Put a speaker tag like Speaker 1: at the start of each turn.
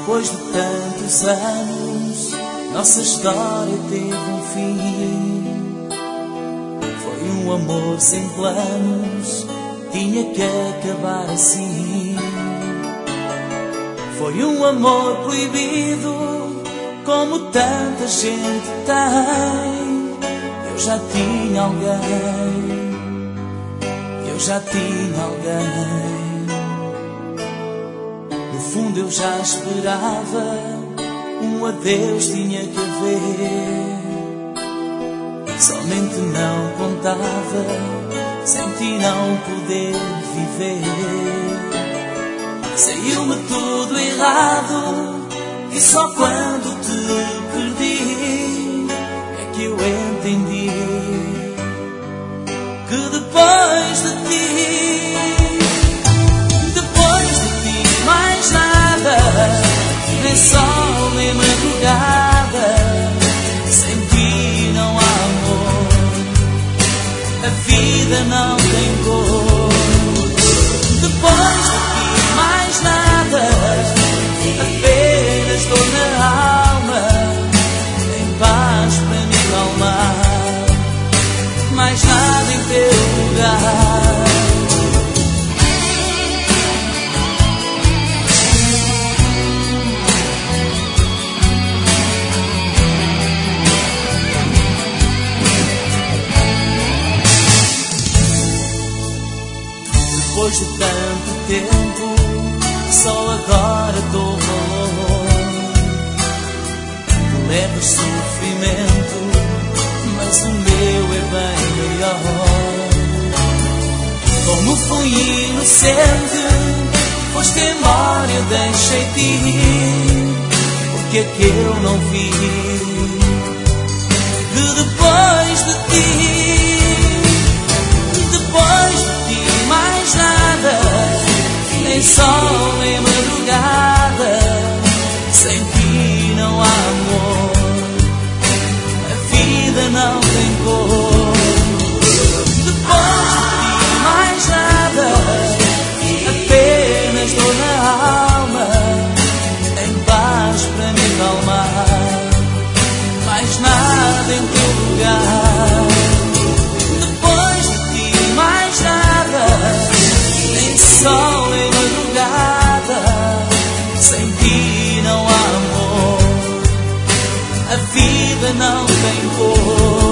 Speaker 1: Depois de tantos anos, nossa história teve um fim. Foi um amor sem planos, tinha que acabar assim. Foi um amor proibido, como tanta gente tem. Eu já tinha alguém, eu já tinha alguém. No fundo eu já esperava, um adeus tinha que haver. Somente não contava, sem ti não poder viver. Saiu-me tudo errado, e só quando te perdi é que eu entendi que depois de ti mais nada, nem sol nem madrugada. Sem ti não há amor, a vida não tem cor. Depois de ti mais nada, apenas dor na alma, em paz para me acalmar, mais nada em teu lugar. Depois de tanto tempo, só agora dou valor. Tu levas sofrimento, mas o meu é bem maior. Como fui inocente, foste embora e eu deixei-te ir. Porque é que eu não vi que depois de ti mais nada, nem sol nem madrugada. Sem ti não há amor, a vida não tem cor. Depois de ti mais nada, apenas dor na alma, em paz para me acalmar, mais nada em teu lugar. Depois de ti mais nada, nem sol nem madrugada. Sem ti não há amor, a vida não tem cor.